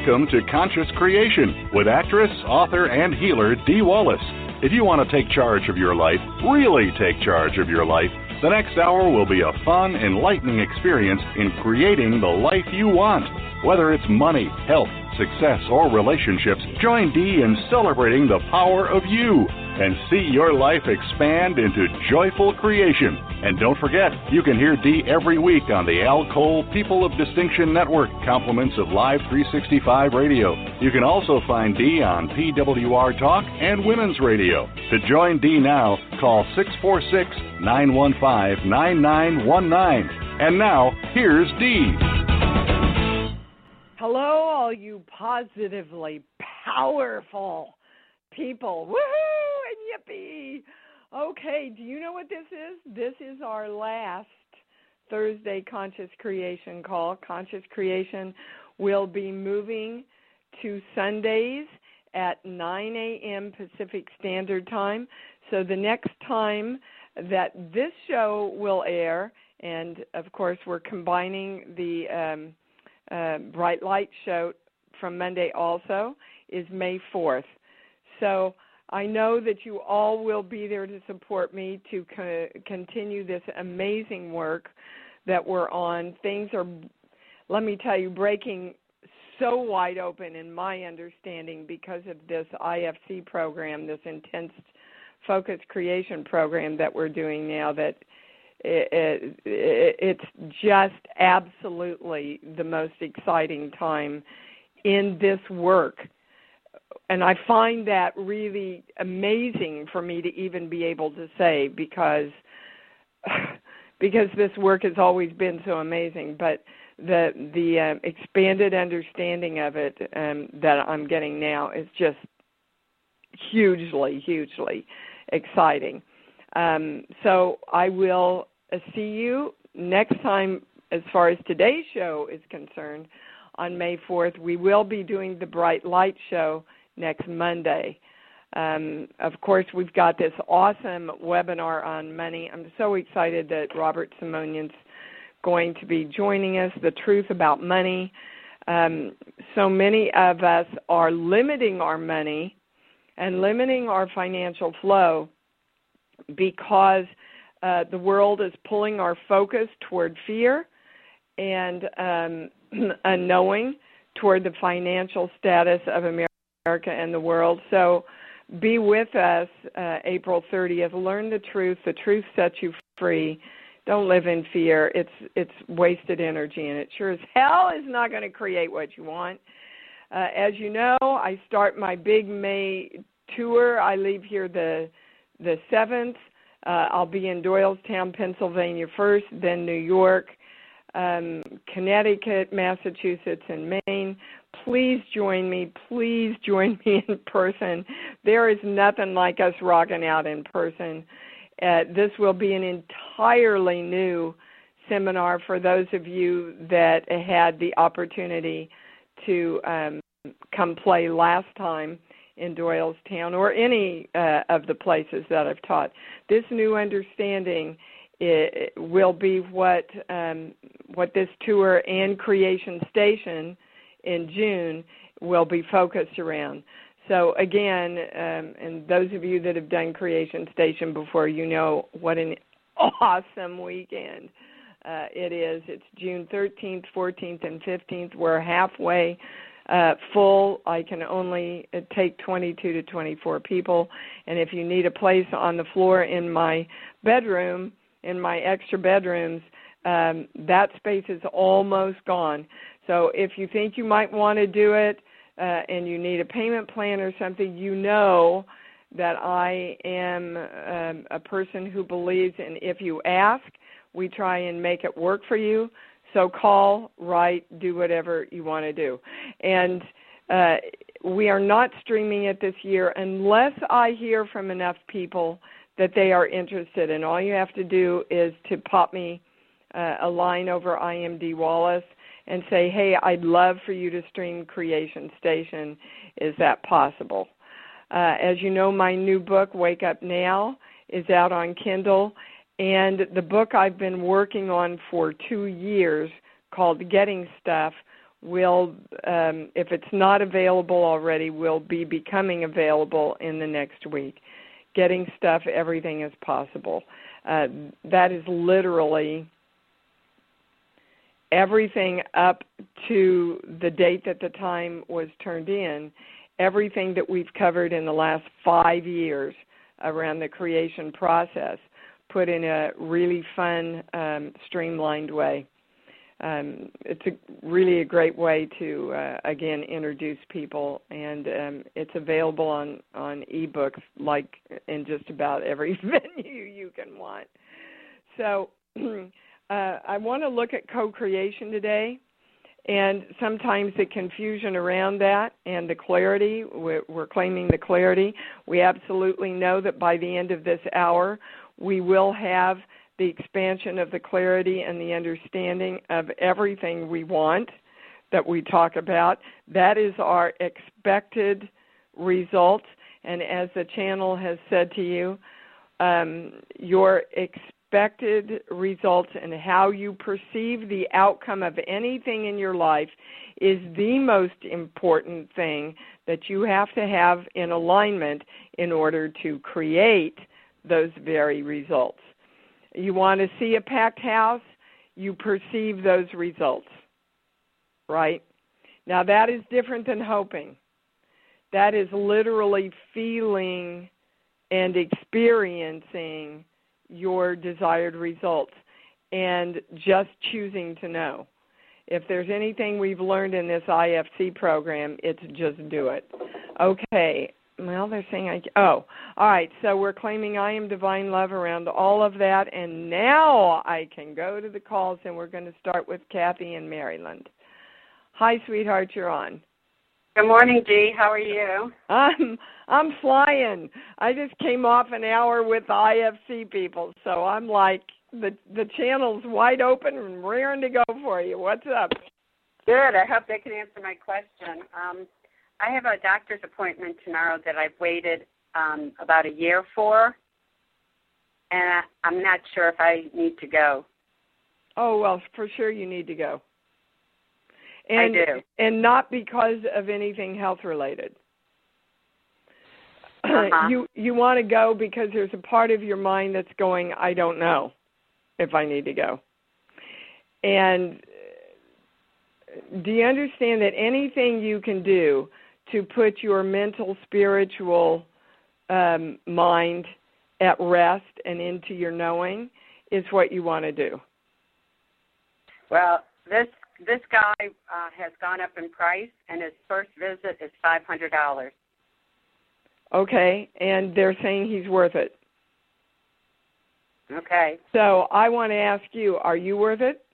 Welcome to Conscious Creation with actress, author, and healer Dee Wallace. If you want to take charge of your life, really take charge of your life, the next hour will be a fun, enlightening experience in creating the life you want. Whether it's money, health, success, or relationships, join Dee in celebrating the power of you and see your life expand into joyful creation. And don't forget, you can hear Dee every week on the Al Cole People of Distinction Network, compliments of Live 365 Radio. You can also find Dee on PWR Talk and Women's Radio. To join Dee now, call 646-915-9919. And now, here's Dee. Hello, all you positively powerful people. Woohoo and yippee. Okay, do you know what this is? This is our last Thursday Conscious Creation call. Conscious Creation will be moving to Sundays at 9 a.m. Pacific Standard Time. So the next time that this show will air, and of course we're combining the Bright Light show from Monday also, is May 4th. So I know that you all will be there to support me to continue this amazing work that we're on. Things are, let me tell you, breaking so wide open in my understanding because of this IFC program, this Intense Focus Creation program that we're doing now, that it's just absolutely the most exciting time in this work. And I find that really amazing for me to even be able to say because this work has always been so amazing. But the expanded understanding of it that I'm getting now is just hugely, hugely exciting. So I will see you next time as far as today's show is concerned. On May 4th, we will be doing the Bright Light show next Monday. Of course, we've got this awesome webinar on money. I'm so excited that Robert Simonian's going to be joining us, The Truth About Money. So many of us are limiting our money and limiting our financial flow because the world is pulling our focus toward fear and unknowing toward the financial status of America and the world. So be with us April 30th. Learn the truth. The truth sets you free. Don't live in fear. It's wasted energy, and it sure as hell is not going to create what you want. As you know, I start my big May tour. I leave here the 7th. I'll be in Doylestown, Pennsylvania first, then New York, Connecticut, Massachusetts, and Maine. Please join me. Please join me in person. There is nothing like us rocking out in person. This will be an entirely new seminar for those of you that had the opportunity to come play last time in Doylestown or any of the places that I've taught. This new understanding will be what this tour and Creation Station in June will be focused around. So again, and those of you that have done Creation Station before, you know what an awesome weekend it is. It's June 13th, 14th, and 15th. We're halfway full. I can only take 22 to 24 people. And if you need a place on the floor in my bedroom, in my extra bedrooms, that space is almost gone. So if you think you might want to do it and you need a payment plan or something, you know that I am a person who believes in if you ask, we try and make it work for you. So call, write, do whatever you want to do. And we are not streaming it this year unless I hear from enough people that they are interested. And all you have to do is to pop me a line over I am Dee Wallace and say, hey, I'd love for you to stream Creation Station. Is that possible? As you know, my new book, Wake Up Now, is out on Kindle. And the book I've been working on for 2 years, called Getting Stuff, will, if it's not available already, will be becoming available in the next week. Getting stuff, everything is possible. That is literally everything up to the date that the time was turned in, everything that we've covered in the last 5 years around the creation process, put in a really fun, streamlined way. It's really a great way to, again, introduce people, and it's available on e-books, like in just about every venue you can want. So I want to look at co-creation today, and sometimes the confusion around that and the clarity. We're claiming the clarity. We absolutely know that by the end of this hour, we will have the expansion of the clarity and the understanding of everything we want that we talk about. That is our expected result. And as the channel has said to you, your expected results and how you perceive the outcome of anything in your life is the most important thing that you have to have in alignment in order to create those very results. You want to see a packed house, you perceive those results, right? Now that is different than hoping. That is literally feeling and experiencing your desired results and just choosing to know. If there's anything we've learned in this IFC program, it's just do it. Okay. Well, they're saying all right, so we're claiming I am divine love around all of that, and now I can go to the calls, and we're going to start with Kathy in Maryland. Hi, sweetheart, you're on. Good morning, Dee. How are you? I'm flying. I just came off an hour with the IFC people, so I'm like, the channel's wide open and raring to go for you. What's up? Good. I hope they can answer my question. I have a doctor's appointment tomorrow that I've waited about a year for, and I'm not sure if I need to go. Oh, well, for sure you need to go. And, I do. And not because of anything health-related. Uh-huh. You want to go because there's a part of your mind that's going, I don't know if I need to go. And do you understand that anything you can do to put your mental, spiritual mind at rest and into your knowing is what you want to do? Well, this guy has gone up in price, and his first visit is $500. Okay, and they're saying he's worth it. Okay. So I want to ask you, are you worth it?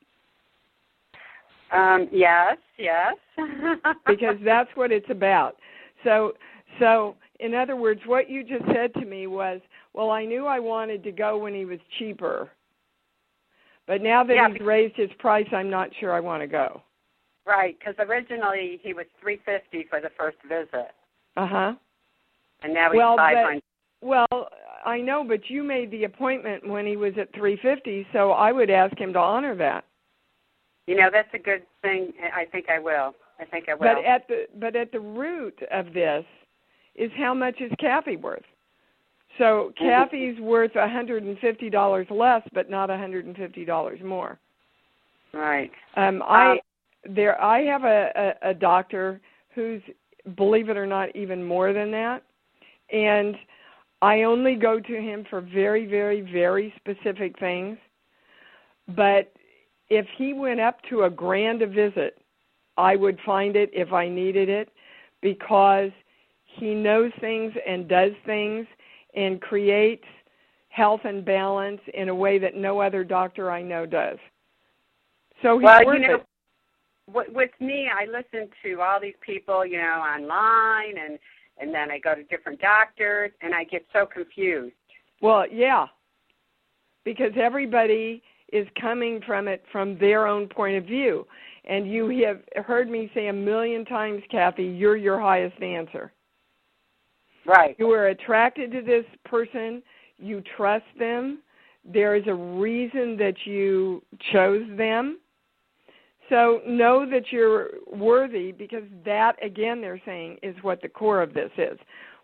Yes. Because that's what it's about. So in other words, what you just said to me was, well, I knew I wanted to go when he was cheaper, but now that he's raised his price, I'm not sure I want to go. Right, because originally he was $350 for the first visit. Uh-huh. And now he's $500. Well, I know, but you made the appointment when he was at $350, so I would ask him to honor that. You know, that's a good thing. I think I will. But at the root of this is how much is Kathy worth? So Kathy's worth $150 less, but not $150 more. Right. I have a doctor who's, believe it or not, even more than that, and I only go to him for very, very, very specific things. But if he went up to $1,000 a visit, I would find it if I needed it, because he knows things and does things and creates health and balance in a way that no other doctor I know does. So he's worth it. With me, I listen to all these people, online, and then I go to different doctors, and I get so confused. Well, yeah, because everybody is coming from it from their own point of view. And you have heard me say 1,000,000 times, Kathy, you're your highest answer. Right. You are attracted to this person. You trust them. There is a reason that you chose them. So know that you're worthy, because that, again, they're saying, is what the core of this is.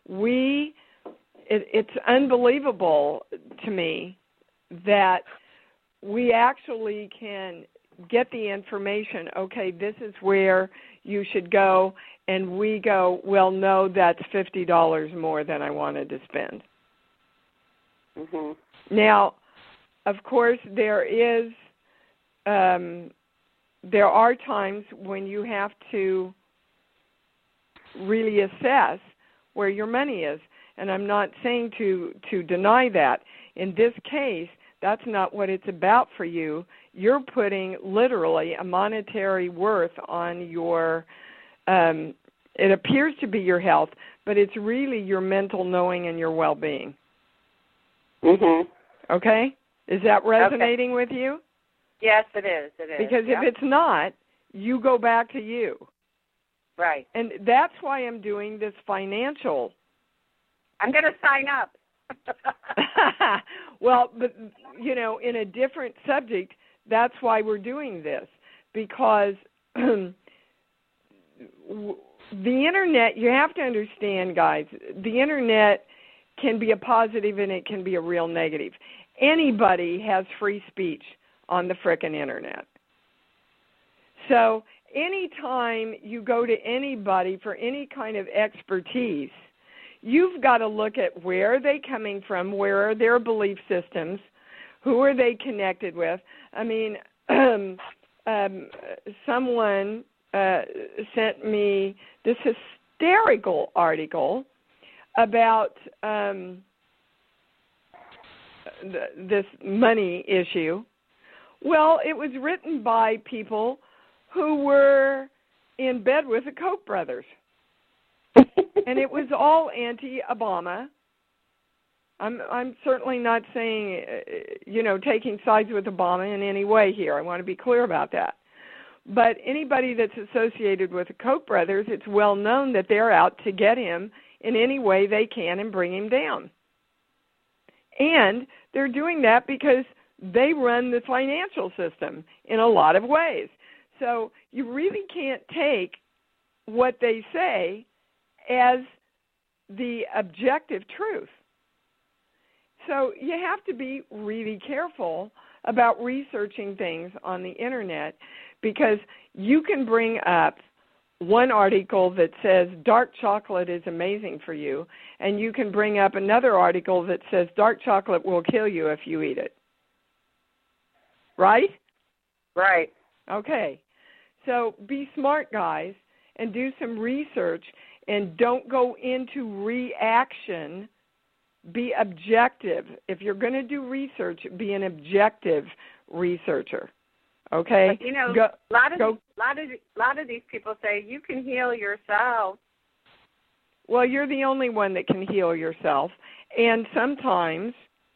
It's unbelievable to me that we actually can get the information, okay, this is where you should go, and we go, well, no, that's $50 more than I wanted to spend. Mhm. Now, of course, there are times when you have to really assess where your money is, and I'm not saying to deny that. In this case, that's not what it's about for you. You're putting literally a monetary worth on your, it appears to be your health, but it's really your mental knowing and your well-being. Mhm. Okay? Is that resonating with you? Yes, it is. It is. Because if it's not, you go back to you. Right. And that's why I'm doing this financial. I'm going to sign up. Well, but, in a different subject, that's why we're doing this. Because the Internet, you have to understand, guys, the Internet can be a positive and it can be a real negative. Anybody has free speech on the frickin' Internet. So anytime you go to anybody for any kind of expertise, you've got to look at where are they coming from, where are their belief systems, who are they connected with. I mean, someone sent me this hysterical article about this money issue. Well, it was written by people who were in bed with the Koch brothers. And it was all anti-Obama. I'm certainly not saying, taking sides with Obama in any way here. I want to be clear about that. But anybody that's associated with the Koch brothers, it's well known that they're out to get him in any way they can and bring him down. And they're doing that because they run the financial system in a lot of ways. So you really can't take what they say as the objective truth. So you have to be really careful about researching things on the Internet, because you can bring up one article that says dark chocolate is amazing for you, and you can bring up another article that says dark chocolate will kill you if you eat it. Right? Right. Okay. So be smart, guys, and do some research, and don't go into reaction. Be objective. If you're going to do research, be an objective researcher. Okay? But, a lot of these people say you can heal yourself. Well, you're the only one that can heal yourself. And sometimes,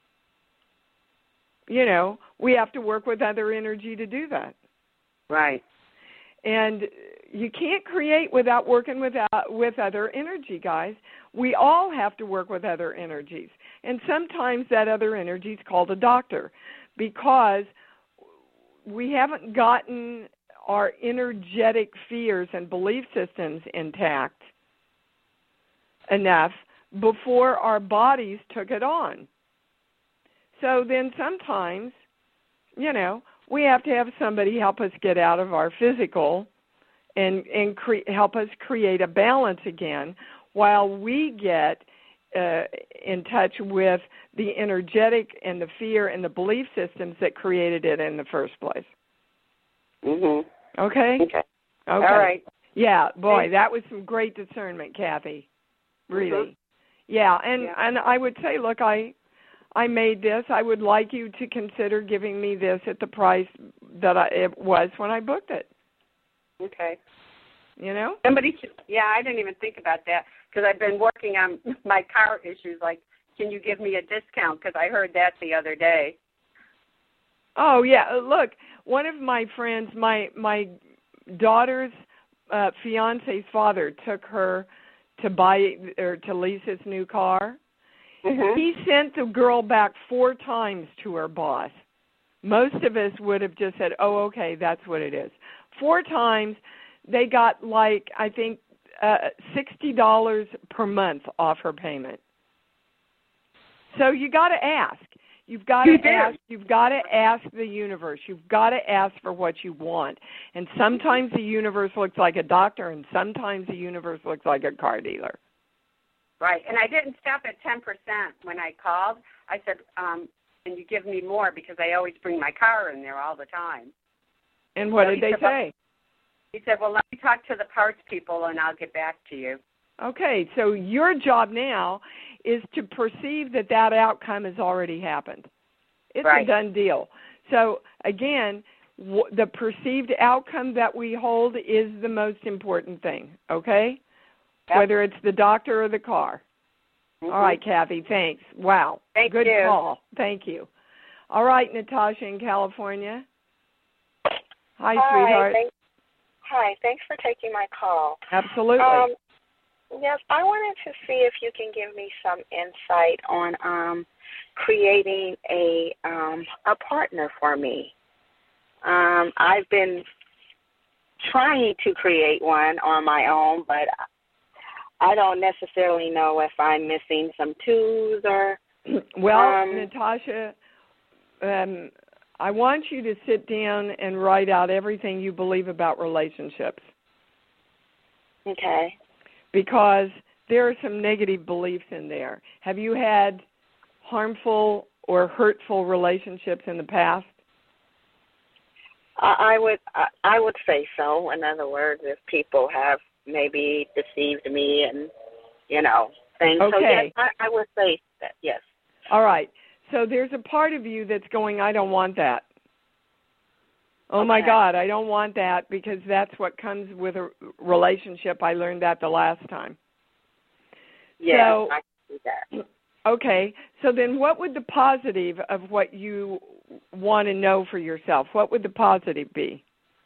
we have to work with other energy to do that. Right. And you can't create without working with other energy, guys. We all have to work with other energies. And sometimes that other energy is called a doctor, because we haven't gotten our energetic fears and belief systems intact enough before our bodies took it on. So then sometimes, we have to have somebody help us get out of our physical and help us create a balance again, while we get in touch with the energetic and the fear and the belief systems that created it in the first place. Mhm. Okay? Okay. All right. Yeah, boy, that was some great discernment, Kathy. Really. Yeah, and I would say, look, I made this. I would like you to consider giving me this at the price that it was when I booked it. Okay. Somebody. I didn't even think about that, because I've been working on my car issues. Like, can you give me a discount? Because I heard that the other day. Oh yeah. Look, one of my friends, my daughter's fiance's father took her to buy or to lease his new car. Mm-hmm. He sent the girl back 4 times to her boss. Most of us would have just said, oh, okay, that's what it is. 4 times, they got like, I think, $60 per month off her payment. So you got to ask. You've got to ask. You've got to ask the universe. You've got to ask for what you want. And sometimes the universe looks like a doctor, and sometimes the universe looks like a car dealer. Right. And I didn't stop at 10% when I called. I said, and you give me more because I always bring my car in there all the time. And what did they say? He said, well, let me talk to the parts people, and I'll get back to you. Okay, so your job now is to perceive that that outcome has already happened. It's a done deal. So, again, the perceived outcome that we hold is the most important thing, okay? Yep. Whether it's the doctor or the car. Mm-hmm. All right, Kathy, thanks. Wow. Good call. Thank you. All right, Natasha in California. Hi, sweetheart. Hi, thanks for taking my call. Absolutely. Yes, I wanted to see if you can give me some insight on creating a partner for me. I've been trying to create one on my own, but I don't necessarily know if I'm missing some twos or... Well, Natasha, I want you to sit down and write out everything you believe about relationships. Okay. Because there are some negative beliefs in there. Have you had harmful or hurtful relationships in the past? I would say so. In other words, if people have maybe deceived me and, things. Okay. So, yes, I would say that, yes. All right. So there's a part of you that's going, I don't want that. Oh, my God, I don't want that because that's what comes with a relationship. I learned that the last time. Yeah, so, I can see that. Okay. So then what would the positive of what you want to know for yourself, what would the positive be?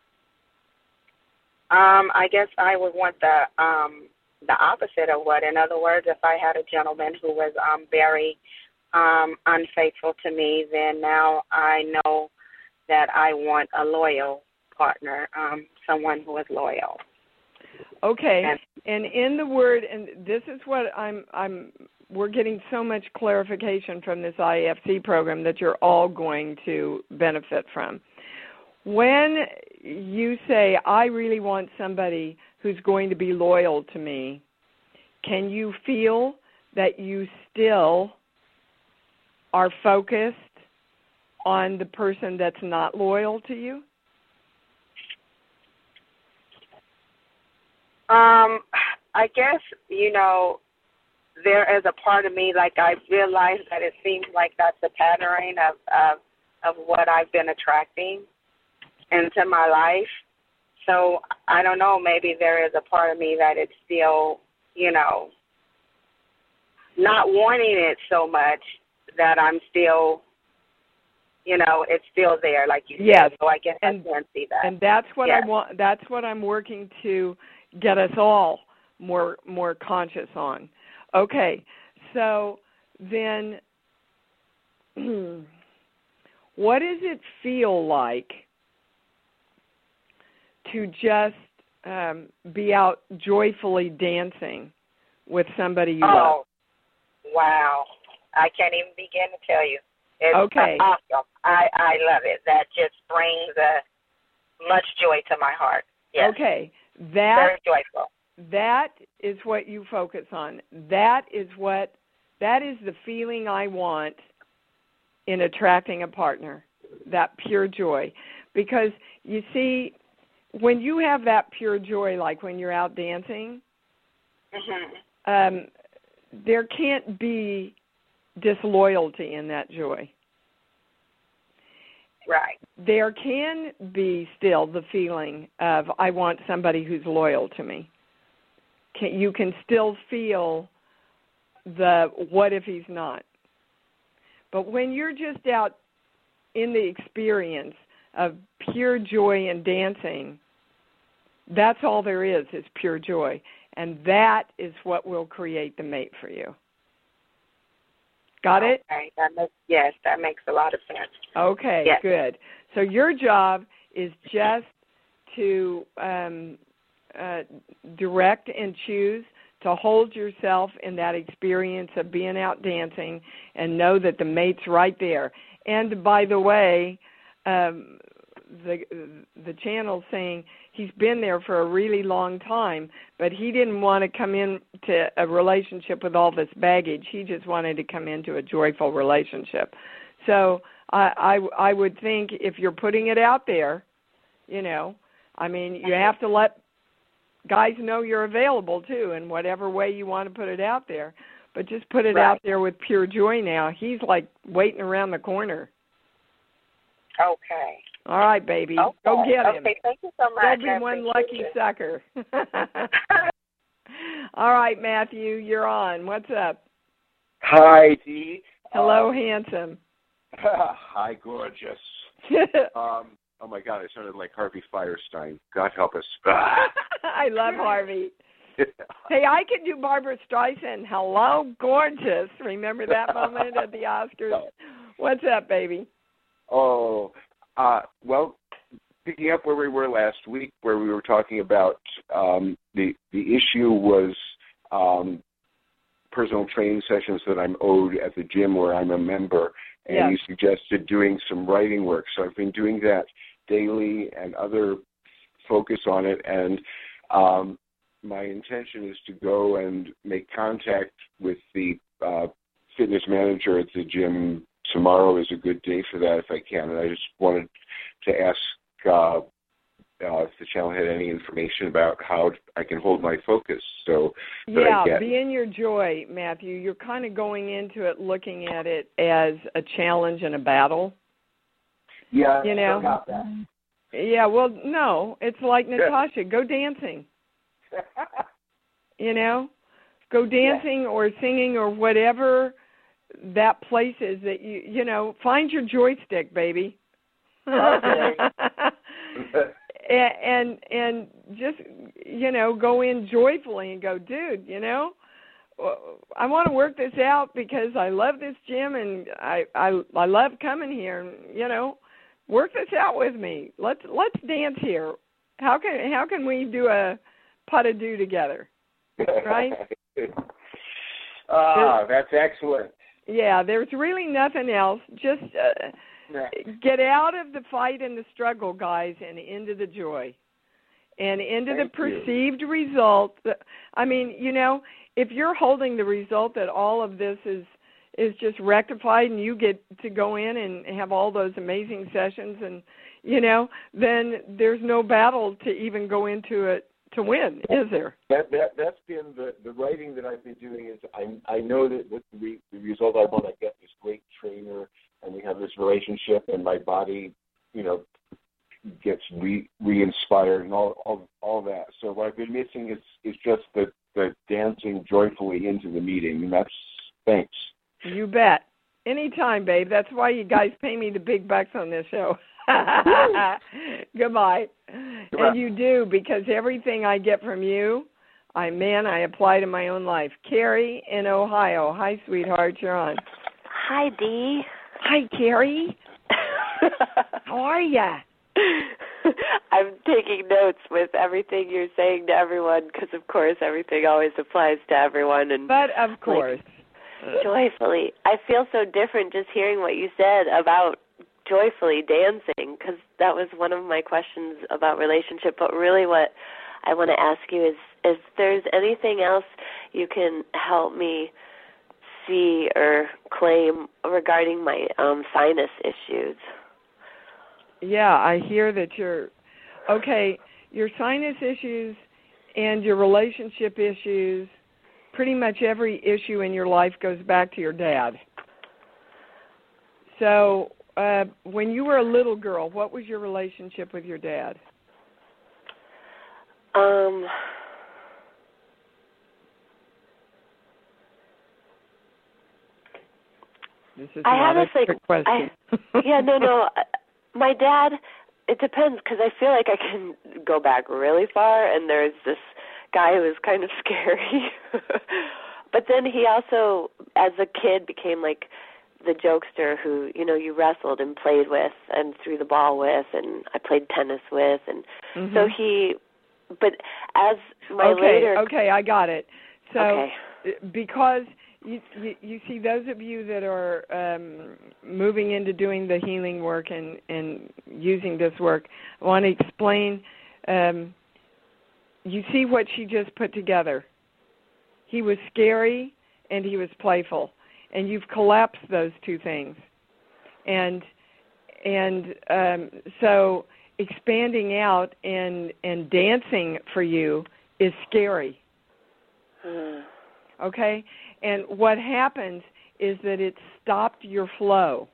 I guess I would want the opposite of what. In other words, if I had a gentleman who was very unfaithful to me, then now I know that I want a loyal partner, someone who is loyal. Okay, and in the word, and this is what we're getting so much clarification from this IFC program that you're all going to benefit from. When you say, I really want somebody who's going to be loyal to me, can you feel that you still are focused on the person that's not loyal to you? I guess, there is a part of me, like I realized that it seems like that's a pattern of what I've been attracting into my life. So I don't know, maybe there is a part of me that it's still, not wanting it so much that I'm still, it's still there, like you said. So I guess I can see that. And that's what I want. That's what I'm working to get us all more conscious on. Okay, so then what does it feel like to just be out joyfully dancing with somebody you love? Oh, wow. I can't even begin to tell you. It's awesome. I love it. That just brings much joy to my heart. Yes. Okay. Very joyful. That is what you focus on. That is the feeling I want in attracting a partner, that pure joy. Because, you see, when you have that pure joy, like when you're out dancing, there can't be disloyalty in that joy. Right. There can be still the feeling of, I want somebody who's loyal to me. You can still feel the, what if he's not? But when you're just out in the experience of pure joy and dancing, that's all there is pure joy. And that is what will create the mate for you. Got it? Okay. That makes a lot of sense. Okay, good. So your job is just to direct and choose to hold yourself in that experience of being out dancing and know that the mate's right there. And by the way, the channel's saying he's been there for a really long time, but he didn't want to come into a relationship with all this baggage. He just wanted to come into a joyful relationship. So I would think if you're putting it out there, you know, I mean, you have to let guys know you're available too in whatever way you want to put it out there. But just put it out there with pure joy now. He's like waiting around the corner. Okay. All right, baby. Okay. Go get him. Okay, thank you so much. Don't be one lucky sucker. All right, Matthew, you're on. What's up? Hi, Dee. Hello, handsome. Hi, gorgeous. Oh, my God, I sounded like Harvey Firestein. God help us. I love Harvey. Hey, I could do Barbara Streisand. Hello, gorgeous. Remember that moment at the Oscars? What's up, baby? Oh, well, picking up where we were last week, where we were talking about the issue was personal training sessions that I'm owed at the gym where I'm a member, and you suggested doing some writing work. So I've been doing that daily and other focus on it, and my intention is to go and make contact with the fitness manager at the gym. Tomorrow is a good day for that if I can, and I just wanted to ask if the channel had any information about how I can hold my focus. So be in your joy, Matthew. You're kind of going into it looking at it as a challenge and a battle. Yeah, you know. Got that. Yeah, well, no, it's like Natasha. Go dancing. You know, go dancing or singing or whatever that place is that you know. Find your joystick, baby. Okay. and just, you know, go in joyfully and go, dude, you know, I want to work this out because I love this gym and I love coming here, and, you know, work this out with me. Let's dance here. How can we do a pas de deux together? Right? That's excellent. Yeah, there's really nothing else. Just get out of the fight and the struggle, guys, and into the joy. And into the perceived result. I mean, you know, if you're holding the result that all of this is just rectified and you get to go in and have all those amazing sessions and, you know, then there's no battle to even go into it to win, is there? That's been the writing that I've been doing. Is I know that with the result I want, I get this great trainer, and we have this relationship, and my body, you know, gets re-inspired and all that. So what I've been missing is just the dancing joyfully into the meeting, and that's thanks. You bet. Anytime, babe. That's why you guys pay me the big bucks on this show. Goodbye. And you do, because everything I get from you, I apply to my own life. Carrie in Ohio. Hi, sweetheart. You're on. Hi, Dee. Hi, Carrie. How are ya? I'm taking notes with everything you're saying to everyone because, of course, everything always applies to everyone. But, of course. Joyfully. I feel so different just hearing what you said about joyfully dancing, because that was one of my questions about relationship. But really what I want to ask you is if there's anything else you can help me see or claim regarding my sinus issues. Yeah, I hear that your sinus issues and your relationship issues, pretty much every issue in your life goes back to your dad. So when you were a little girl, what was your relationship with your dad? This is not a trick question. No. My dad, it depends, because I feel like I can go back really far, and there's this guy who was kind of scary. But then he also, as a kid, became like the jokester who, you wrestled and played with and threw the ball with, and I played tennis with, and so but as my later... Okay, I got it. So because you see, those of you that are moving into doing the healing work and using this work, I want to explain, you see what she just put together. He was scary and he was playful, and you've collapsed those two things. And so expanding out and dancing for you is scary. Okay? And what happens is that it stopped your flow.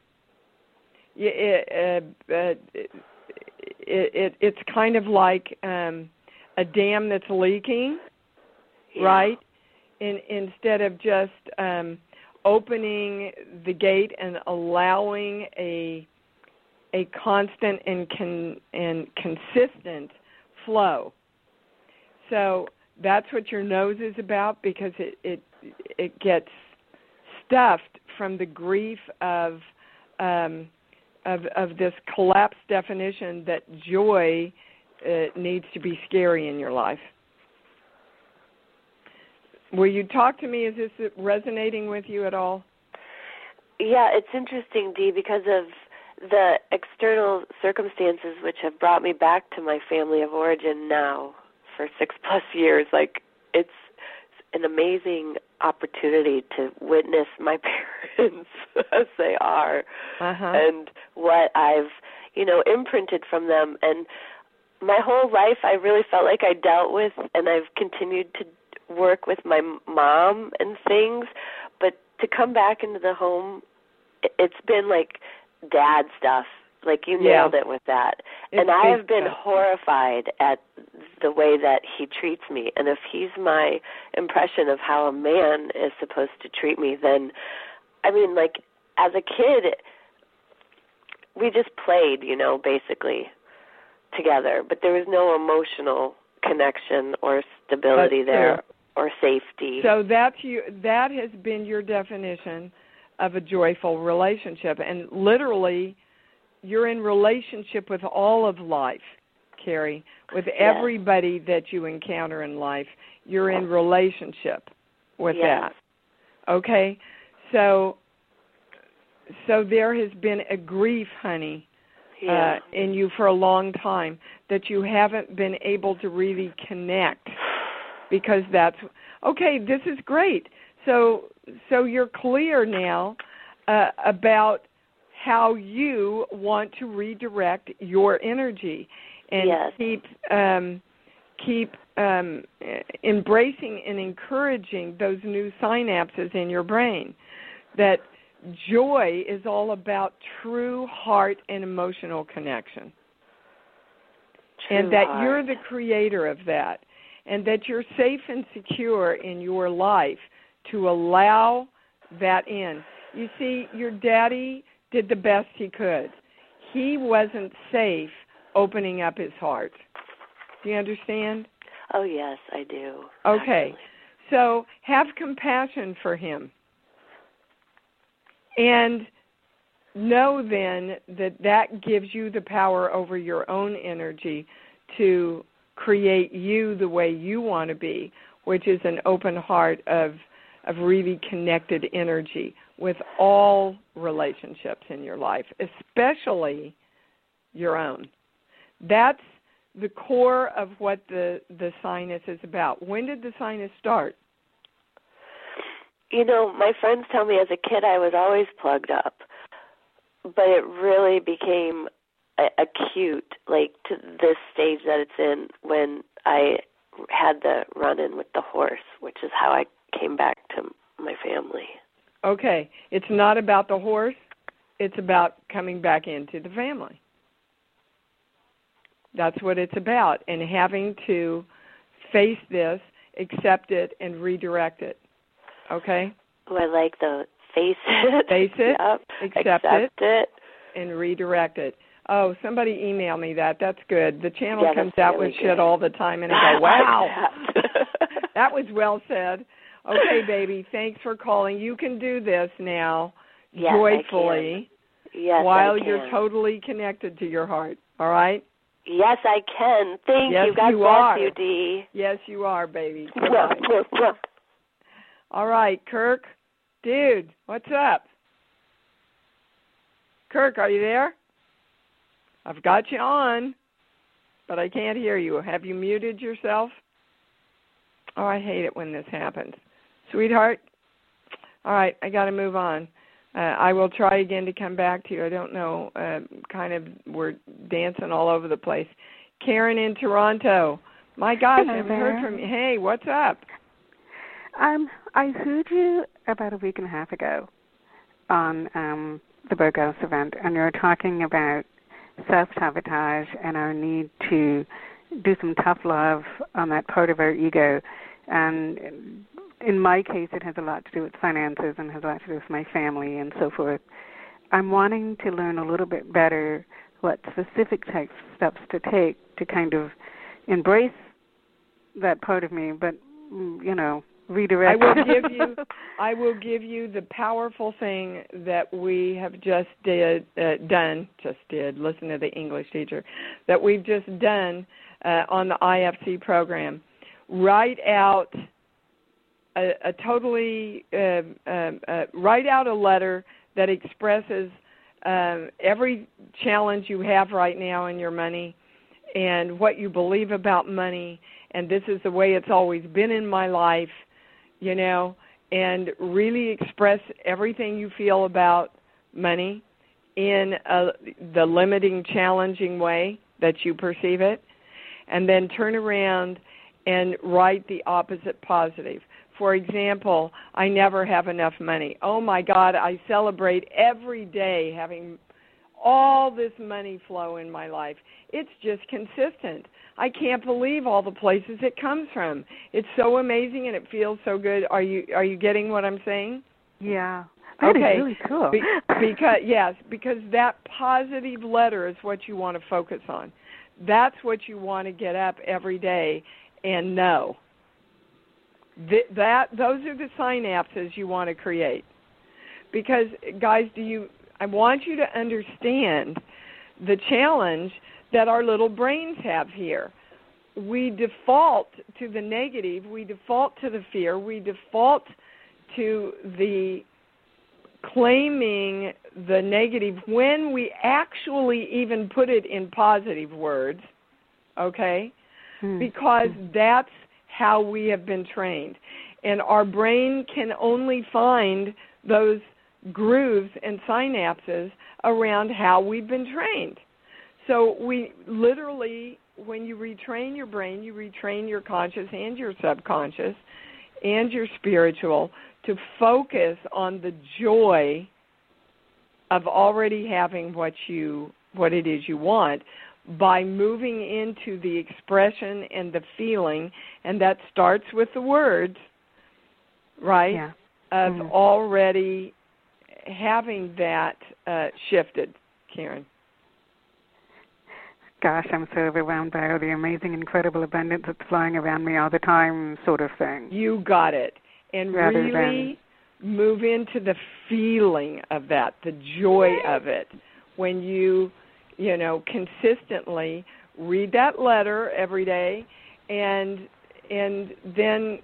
It's kind of like a dam that's leaking, right? Instead of just opening the gate and allowing a constant and consistent flow. So that's what your nose is about, because it gets stuffed from the grief of this collapsed definition that joy needs to be scary in your life. Will you talk to me? Is this resonating with you at all? Yeah, it's interesting, Dee, because of the external circumstances which have brought me back to my family of origin now for 6+ years. Like, it's an amazing opportunity to witness my parents as they are, and what I've, imprinted from them. And my whole life I really felt like I dealt with, and I've continued to work with my mom and things, but to come back into the home, it's been like dad stuff. Like, you nailed it with that. And I have been horrified at the way that he treats me. And if he's my impression of how a man is supposed to treat me, then, like, as a kid, we just played, basically together. But there was no emotional connection or stability there or safety. So that has been your definition of a joyful relationship. And literally, you're in relationship with all of life, Carrie, with everybody that you encounter in life. You're in relationship with that. Okay? So there has been a grief, honey, in you for a long time that you haven't been able to really connect, because that's, okay, this is great. So you're clear now about how you want to redirect your energy and keep embracing and encouraging those new synapses in your brain. That joy is all about true heart and emotional connection. And that you're the creator of that. And that you're safe and secure in your life to allow that in. You see, your daddy did the best he could. He wasn't safe opening up his heart. Do you understand? Oh, yes, I do. Okay. Actually. So have compassion for him. And know then that gives you the power over your own energy to create you the way you want to be, which is an open heart of really connected energy with all relationships in your life, especially your own. That's the core of what the sinus is about. When did the sinus start? My friends tell me as a kid I was always plugged up, but it really became acute, like to this stage that it's in when I had the run-in with the horse, which is how I came back to my family. Okay. It's not about the horse. It's about coming back into the family. That's what it's about, and having to face this, accept it, and redirect it. Okay? Oh, I like the face it. Face it, yep. accept it, and redirect it. Oh, somebody email me that. That's good. The channel comes out really with good shit all the time, and I go, wow. That was well said. Okay, baby, thanks for calling. You can do this now. Yes, joyfully, yes, while you're totally connected to your heart. All right? Yes, I can. Thank you. God bless you, Dee. Yes, you are, baby. All right, Kirk. Dude, what's up? Kirk, are you there? I've got you on, but I can't hear you. Have you muted yourself? Oh, I hate it when this happens. Sweetheart? All right, I got to move on. I will try again to come back to you. I don't know. We're dancing all over the place. Karen in Toronto. My gosh, I haven't heard from you. Hey, what's up? I heard you about a week and a half ago on the Burgos event, and you were talking about self-sabotage and our need to do some tough love on that part of our ego. And in my case, it has a lot to do with finances and has a lot to do with my family and so forth. I'm wanting to learn a little bit better what specific types of steps to take to kind of embrace that part of me, but, redirect. I will give you the powerful thing that we have just done. Listen to the English teacher. That we've just done on the IFC program. Write out write out a letter that expresses every challenge you have right now in your money and what you believe about money, and this is the way it's always been in my life, and really express everything you feel about money in the limiting, challenging way that you perceive it, and then turn around and write the opposite positive. For example, I never have enough money. Oh, my God, I celebrate every day having all this money flow in my life. It's just consistent. I can't believe all the places it comes from. It's so amazing and it feels so good. Are you getting what I'm saying? Yeah. That is really cool. Because that positive letter is what you want to focus on. That's what you want to get up every day and know. Those are the synapses you want to create. Because, guys, I want you to understand the challenge that our little brains have here. We default to the negative. We default to the fear. We default to the claiming the negative when we actually even put it in positive words, okay? Because that's how we have been trained. And our brain can only find those grooves and synapses around how we've been trained. So we literally, when you retrain your brain, you retrain your conscious and your subconscious and your spiritual to focus on the joy of already having what it is you want, by moving into the expression and the feeling, and that starts with the words, right, of already having that shifted, Karen. Gosh, I'm so overwhelmed by all the amazing, incredible abundance that's flying around me all the time sort of thing. You got it. And really move into the feeling of that, the joy of it, when you consistently read that letter every day, and then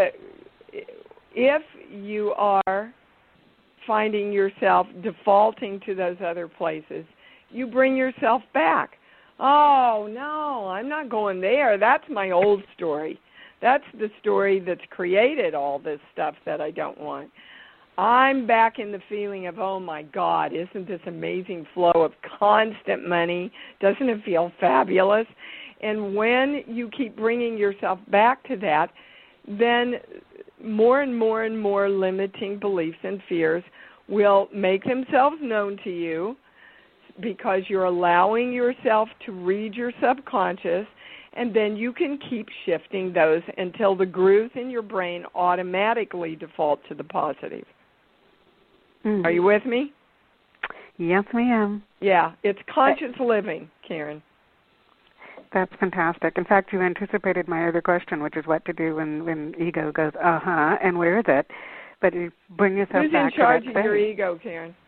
if you are finding yourself defaulting to those other places, you bring yourself back. Oh, no, I'm not going there. That's my old story. That's the story that's created all this stuff that I don't want. I'm back in the feeling of, oh, my God, isn't this amazing flow of constant money? Doesn't it feel fabulous? And when you keep bringing yourself back to that, then more and more and more limiting beliefs and fears will make themselves known to you, because you're allowing yourself to read your subconscious, and then you can keep shifting those until the grooves in your brain automatically default to the positive. Mm-hmm. Are you with me? Yes, ma'am. Yeah, it's conscious living, Karen. That's fantastic. In fact, you anticipated my other question, which is what to do when ego goes, and where is it? But you bring yourself Who's back in charge to of that your ego, Karen?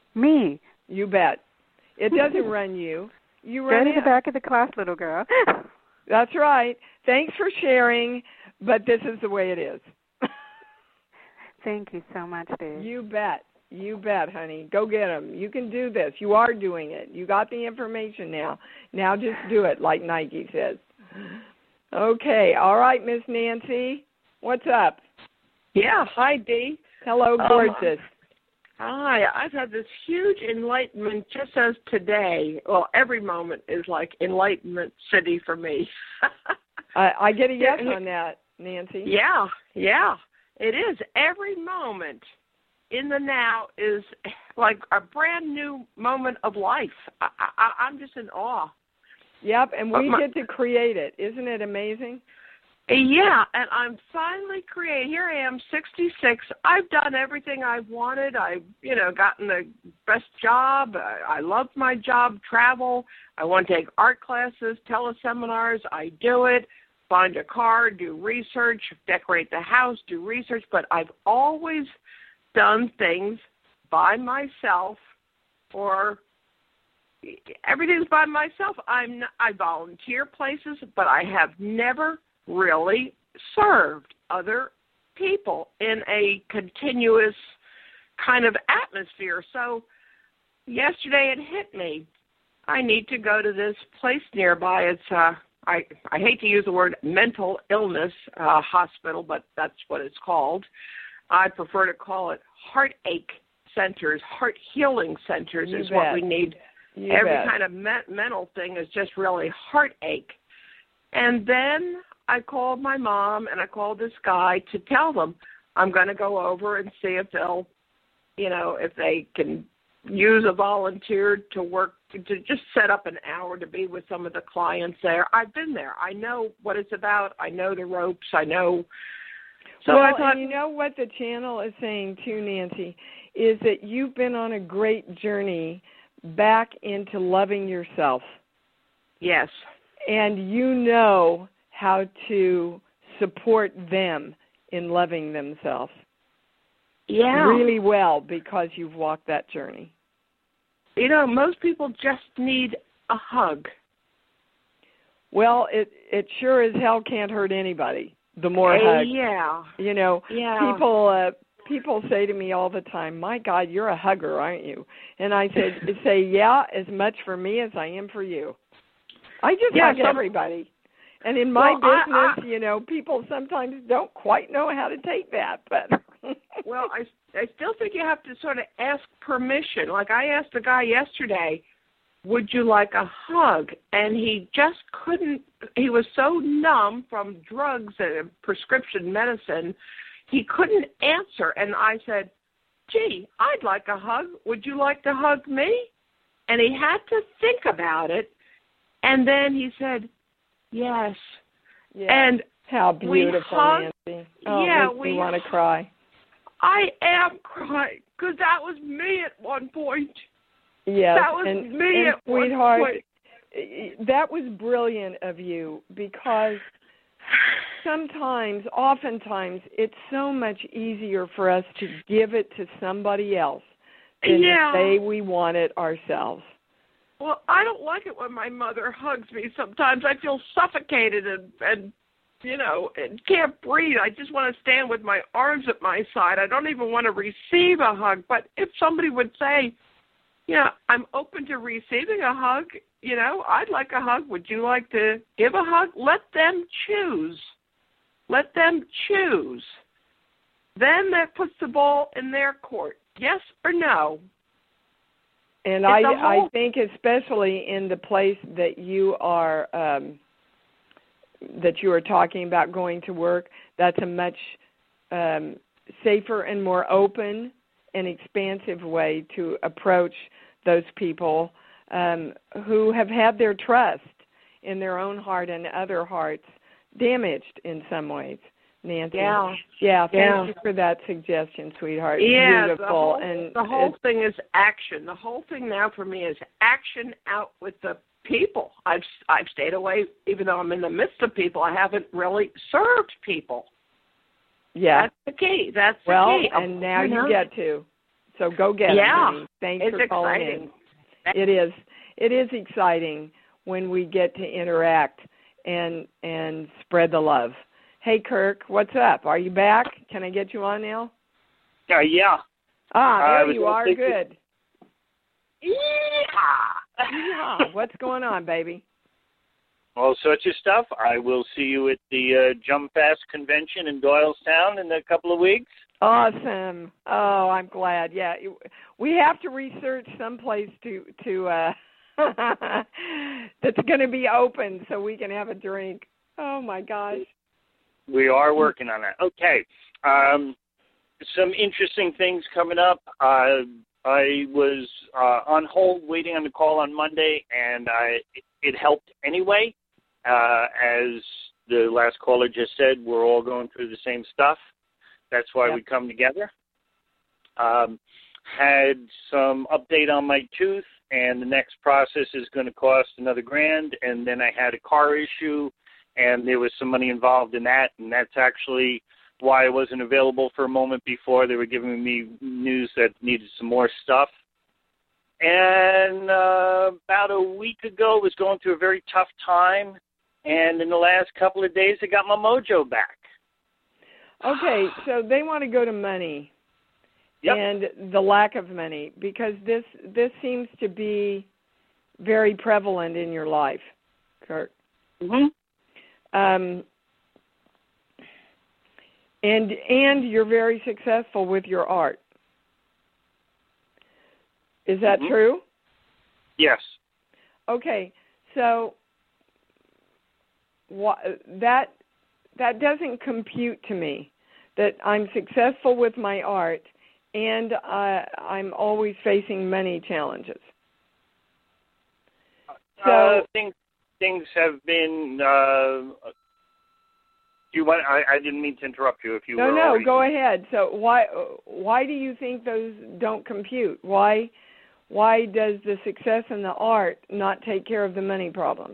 Me. You bet. It doesn't run you. You run Go to the back of the class, little girl. That's right. Thanks for sharing, but this is the way it is. Thank you so much, Dave. You bet. You bet, honey. Go get them. You can do this. You are doing it. You got the information now. Now just do it, like Nike says. Okay. All right, Miss Nancy. What's up? Yeah. Hi, Dee. Hello, gorgeous. Hi. I've had this huge enlightenment just as today. Well, every moment is like Enlightenment City for me. I get a yes on that, Nancy. Yeah. It is. Every moment in the now is like a brand new moment of life. I'm just in awe. Yep, and we get to create it. Isn't it amazing? Yeah, and I'm finally creating. Here I am, 66. I've done everything I've wanted. I've, gotten the best job. I love my job, travel. I want to take art classes, teleseminars. I do it. Find a car, do research, decorate the house, do research. But I've always done things by myself, or everything's by myself. I volunteer places, but I have never really served other people in a continuous kind of atmosphere. So yesterday it hit me. I need to go to this place nearby. It's I hate to use the word mental illness hospital, but that's what it's called. I prefer to call it heartache centers, heart healing centers is what we need. Every kind of mental thing is just really heartache. And then I called my mom and I called this guy to tell them I'm going to go over and see if they'll, if they can use a volunteer to work, to just set up an hour to be with some of the clients there. I've been there. I know what it's about. I know the ropes. I know. So well, I thought, and you know what the channel is saying too, Nancy, is that you've been on a great journey back into loving yourself. Yes. And you know how to support them in loving themselves. Yeah. Really well, because you've walked that journey. Most people just need a hug. Well, it sure as hell can't hurt anybody. The more hugs. Yeah. People say to me all the time, "My God, you're a hugger, aren't you?" And I say, "Yeah, as much for me as I am for you." I just hug everybody. And in my business, people sometimes don't quite know how to take that, but well, I still think you have to sort of ask permission. Like I asked the guy yesterday, would you like a hug? And he just couldn't. He was so numb from drugs and prescription medicine, he couldn't answer. And I said, gee, I'd like a hug. Would you like to hug me? And he had to think about it. And then he said, yes. Yeah. And how beautiful, Nancy. Oh, yeah, makes me want to cry. I am crying because that was me at one point. Yes, that was me at sweetheart, one point. That was brilliant of you, because oftentimes, it's so much easier for us to give it to somebody else than to say we want it ourselves. Well, I don't like it when my mother hugs me sometimes. I feel suffocated and and can't breathe. I just want to stand with my arms at my side. I don't even want to receive a hug. But if somebody would say, I'm open to receiving a hug, I'd like a hug. Would you like to give a hug? Let them choose. Let them choose. Then that puts the ball in their court. Yes or no? And I think especially in the place that you are talking about going to work, that's a much safer and more open and expansive way to approach those people who have had their trust in their own heart and other hearts damaged in some ways. Nancy. Yeah. Thank you for that suggestion, sweetheart. Yeah, beautiful. The whole thing is action. The whole thing now for me is action out with the people. I've stayed away, even though I'm in the midst of people. I haven't really served people. Yeah, that's the key. That's the key. And now you get to. So go get it. Honey. Thanks for calling in. It is. It is exciting when we get to interact and spread the love. Hey, Kirk, what's up? Are you back? Can I get you on now? Yeah. There you are. Good. Yeehaw! What's going on, baby? All sorts of stuff. I will see you at the Jump Fast convention in Doylestown in a couple of weeks. Awesome. Oh, I'm glad. Yeah, we have to research someplace to that's going to be open so we can have a drink. Oh my gosh. We are working on that. Okay. Some interesting things coming up. I was on hold waiting on the call on Monday, and it helped anyway. As the last caller just said, we're all going through the same stuff. That's why we come together. Had some update on my tooth, and the next process is going to cost another $1,000. And then I had a car issue, and there was some money involved in that, and that's actually why I wasn't available for a moment before. They were giving me news that needed some more stuff. And about a week ago, I was going through a very tough time, and in the last couple of days, I got my mojo back. Okay, so they want to go to money and the lack of money, because this seems to be very prevalent in your life, Kurt. Mm-hmm. And you're very successful with your art. Is that true? Yes. Okay, so that doesn't compute to me, that I'm successful with my art and I'm always facing money challenges. So things have been. You want? I didn't mean to interrupt you. If you were no, go ahead. So why do you think those don't compute? Why does the success in the art not take care of the money problems?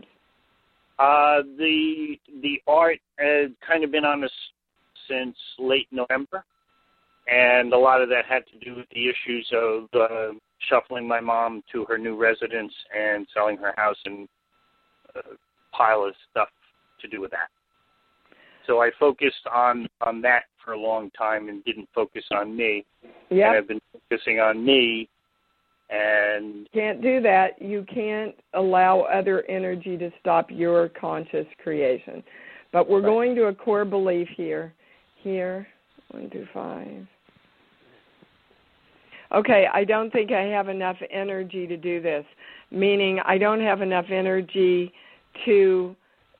The art has kind of been on us since late November, and a lot of that had to do with the issues of shuffling my mom to her new residence and selling her house, and a pile of stuff to do with that. So I focused on that for a long time and didn't focus on me. Yeah. And I've been focusing on me. And can't do that. You can't allow other energy to stop your conscious creation. But we're going to a core belief here. 1 through 5. Okay, I don't think I have enough energy to do this, meaning I don't have enough energy to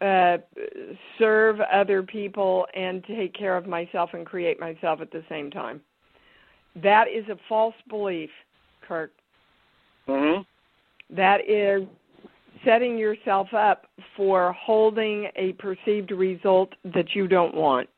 serve other people and take care of myself and create myself at the same time. That is a false belief, Kirk. Mm-hmm. That is setting yourself up for holding a perceived result that you don't want.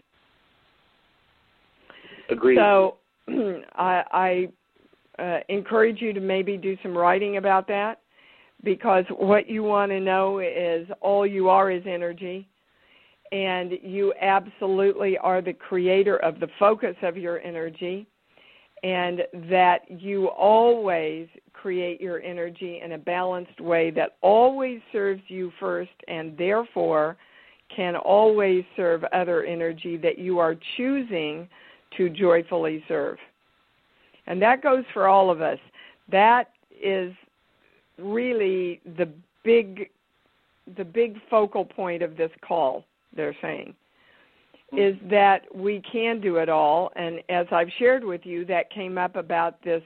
Agreed. So I encourage you to maybe do some writing about that, because what you want to know is all you are is energy, and you absolutely are the creator of the focus of your energy, and that you always create your energy in a balanced way that always serves you first, and therefore can always serve other energy that you are choosing to joyfully serve. And that goes for all of us. That is really the big focal point of this call, they're saying, is that we can do it all. And as I've shared with you, that came up about this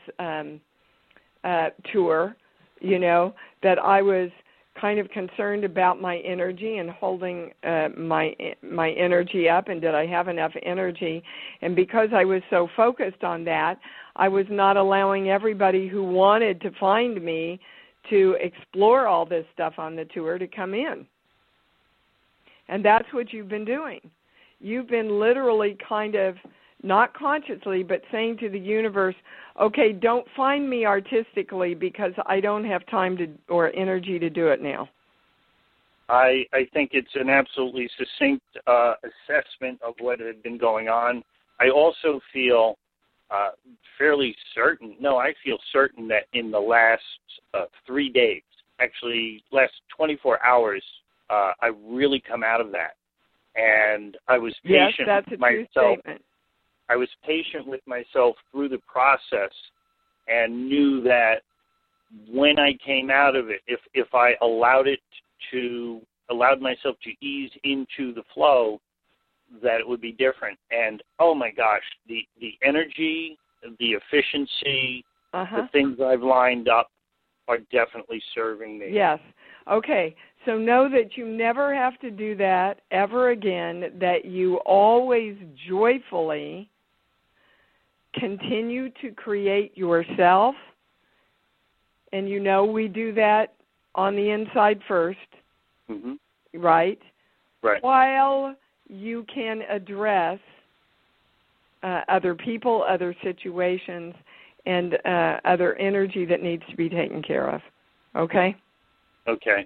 tour, that I was kind of concerned about my energy and holding my energy up, and did I have enough energy? And because I was so focused on that, I was not allowing everybody who wanted to find me to explore all this stuff on the tour to come in. And that's what you've been doing. You've been literally kind of, not consciously, but saying to the universe, okay, don't find me artistically because I don't have time or energy to do it now. I think it's an absolutely succinct assessment of what had been going on. I also feel fairly certain. No, I feel certain that in the last 3 days, actually last 24 hours, I really come out of that. And I was patient yes, that's with a true myself. statement. I was patient with myself through the process and knew that when I came out of it, if I allowed myself to ease into the flow, that it would be different. And oh my gosh, the energy, the efficiency, the things I've lined up are definitely serving me. Yes. Okay. So know that you never have to do that ever again, that you always joyfully continue to create yourself. And you know we do that on the inside first, right? Right. While you can address other people, other situations, and other energy that needs to be taken care of. Okay? Okay.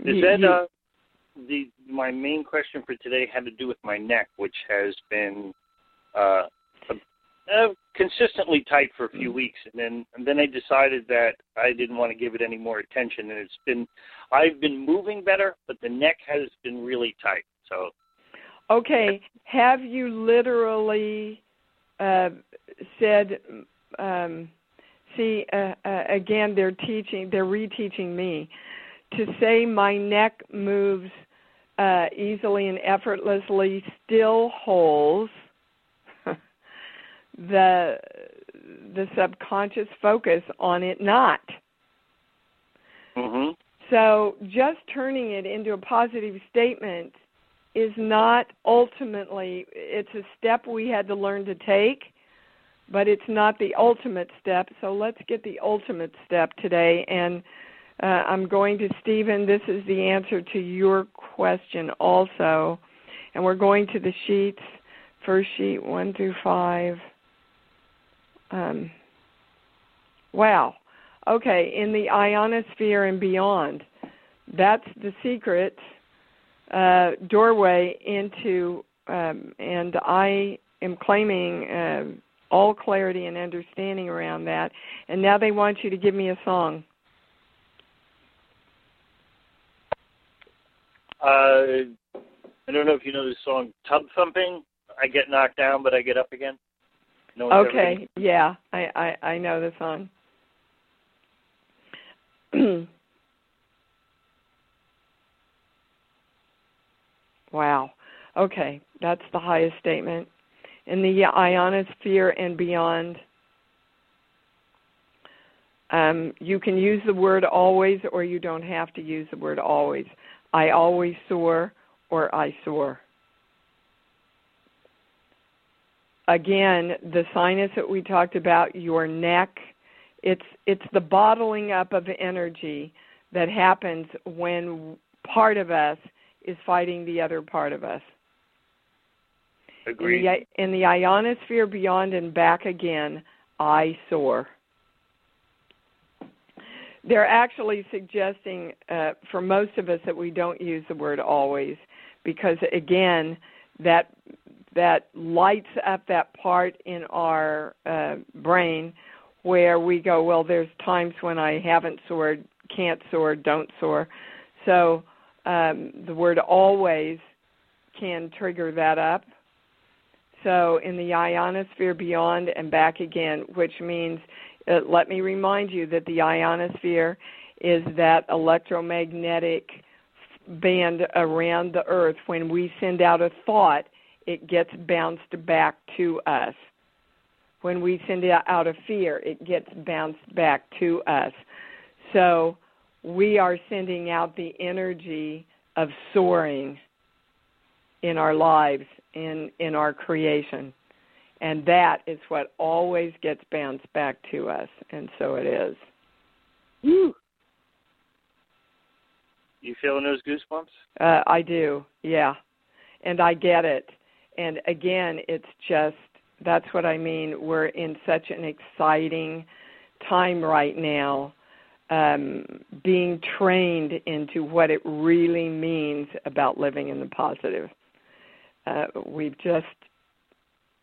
My main question for today had to do with my neck, which has been consistently tight for a few weeks, and then I decided that I didn't want to give it any more attention, and I've been moving better, but the neck has been really tight. So, okay, have you literally said? Again, they're reteaching me to say my neck moves easily and effortlessly. Still holds the subconscious focus on it not. So just turning it into a positive statement is not ultimately, it's a step we had to learn to take, but it's not the ultimate step. So let's get the ultimate step today. And I'm going to, Stephen, this is the answer to your question also. And we're going to the sheets, first sheet 1 through 5. Wow. Okay, in the ionosphere and beyond. That's the secret doorway into, and I am claiming all clarity and understanding around that. And now they want you to give me a song. I don't know if you know the song Tub Thumping. I get knocked down, but I get up again. No one's okay, yeah, I know the song. Wow. Okay, that's the highest statement. In the ionosphere and beyond, you can use the word always, or you don't have to use the word always. I always soar, or I soar. Again, the sinus that we talked about, your neck, it's the bottling up of the that happens when part of us is fighting the other part of us. Agreed. In the ionosphere beyond and back again, I soar. They're actually suggesting for most of us that we don't use the word always because, again, that lights up that part in our brain where we go, well, there's times when I haven't soared, can't soar, don't soar. So the word always can trigger that up. So in the ionosphere beyond and back again, which means, let me remind you that the ionosphere is that electromagnetic band around the earth. When we send out a thought, it gets bounced back to us. When we send out a fear, it gets bounced back to us. So we are sending out the energy of soaring in our lives, in our creation. And that is what always gets bounced back to us. And so it is. Woo. You feeling those goosebumps? I do, yeah. And I get it. And again, it's just, that's what I mean. We're in such an exciting time right now, being trained into what it really means about living in the positive. We've just,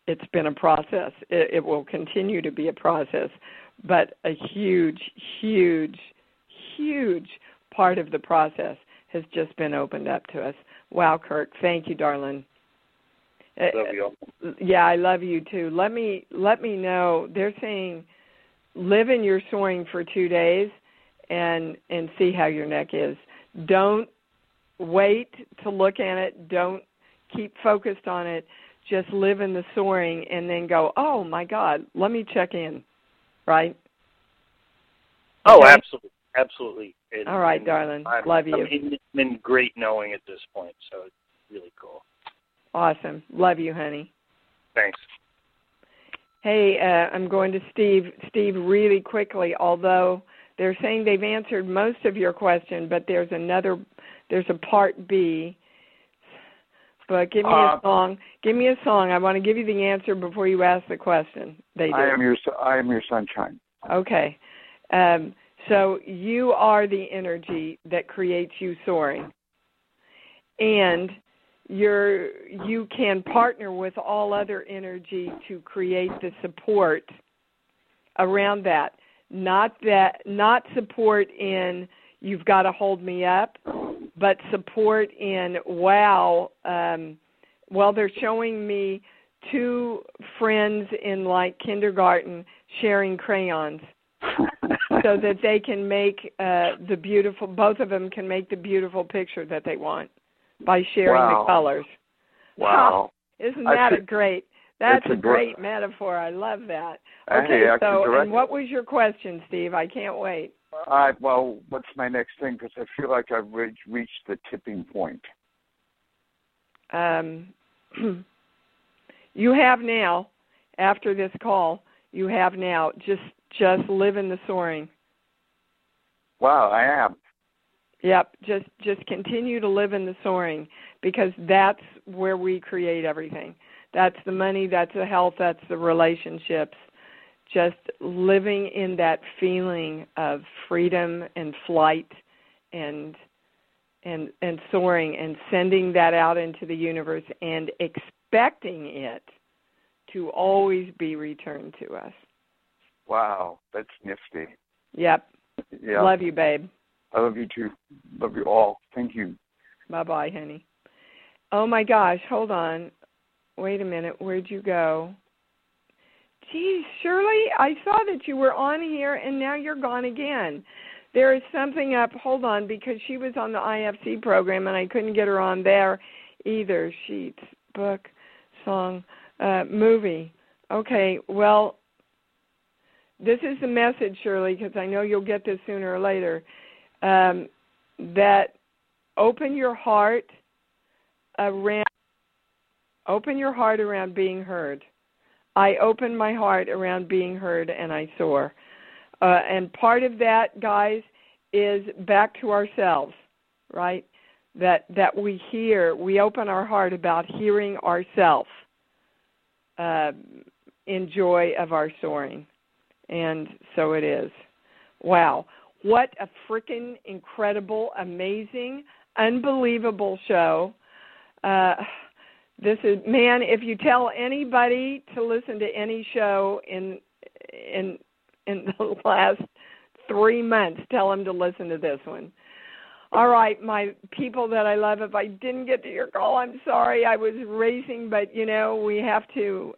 it's been a process. It will continue to be a process, but a huge, huge, huge part of the process has just been opened up to us. Wow, Kirk, thank you, darling. Love you all. Yeah, I love you too. Let me know. They're saying live in your soaring for 2 days and see how your neck is. Don't wait to look at it. Don't keep focused on it. Just live in the soaring and then go, oh, my God, let me check in, right? Oh, okay? Absolutely. All right, darling. Love you. It's been great knowing at this point, so it's really cool. Awesome. Love you, honey. Thanks. Hey, I'm going to Steve. Steve, really quickly, although they're saying they've answered most of your question, but there's a part B. But give me a song. Give me a song. I want to give you the answer before you ask the question. They do. I am your sunshine. Okay. So you are the energy that creates you soaring. And you can partner with all other energy to create the support around that. Not support in you've got to hold me up, but support in well, they're showing me 2 friends in like kindergarten sharing crayons so that they can make both of them can make the beautiful picture that they want by sharing the colors. Wow. Isn't that that's a great metaphor. I love that. Okay, and what was your question, Steve? I can't wait. Well, what's my next thing? Because I feel like I've reached the tipping point. You have now, after this call, just live in the soaring. Wow, I am. Yep, just continue to live in the soaring because that's where we create everything. That's the money, that's the health, that's the relationships. Just living in that feeling of freedom and flight and soaring and sending that out into the universe and expecting it to always be returned to us. Wow, that's nifty. Yep. Love you, babe. I love you too. Love you all. Thank you. Bye-bye, honey. Oh, my gosh. Hold on. Wait a minute. Where'd you go? Geez, Shirley, I saw that you were on here, and now you're gone again. There is something up. Hold on, because she was on the IFC program, and I couldn't get her on there either. Sheets, book, song, movie. Okay, well, this is the message, Shirley, because I know you'll get this sooner or later, that open your heart around being heard. I open my heart around being heard, and I soar. And part of that, guys, is back to ourselves, right? That we open our heart about hearing ourselves in joy of our soaring. And so it is. Wow. What a freaking incredible, amazing, unbelievable show. This is, man, if you tell anybody to listen to any show in the last 3 months, tell them to listen to this one. All right, my people that I love, if I didn't get to your call, I'm sorry. I was racing, but, you know, we have to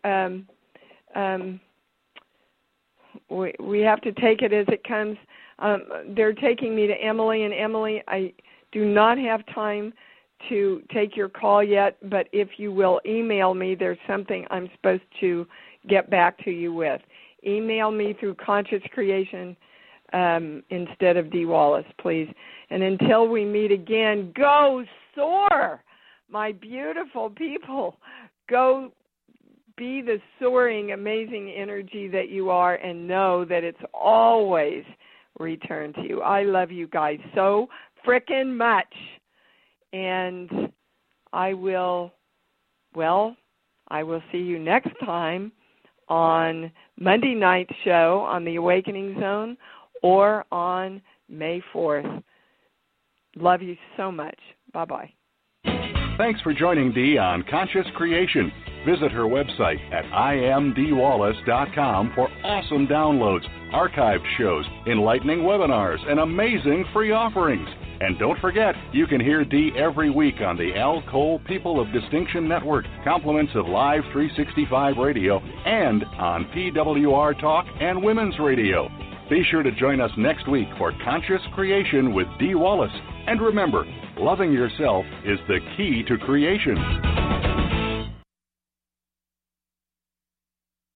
we have to take it as it comes. They're taking me to Emily, and Emily, I do not have time to take your call yet, but if you will email me, there's something I'm supposed to get back to you with. Email me through Conscious Creation instead of D. Wallace, please. And until we meet again, go soar, my beautiful people. Go be the soaring, amazing energy that you are, and know that it's always returned to you. I love you guys so frickin' much. And I will see you next time on Monday night's show on the Awakening Zone or on May 4th. Love you so much. Bye-bye. Thanks for joining Dee on Conscious Creation. Visit her website at imdwallace.com for awesome downloads, archived shows, enlightening webinars, and amazing free offerings. And don't forget, you can hear Dee every week on the Al Cole People of Distinction Network, compliments of Live 365 Radio, and on PWR Talk and Women's Radio. Be sure to join us next week for Conscious Creation with Dee Wallace. And remember, loving yourself is the key to creation.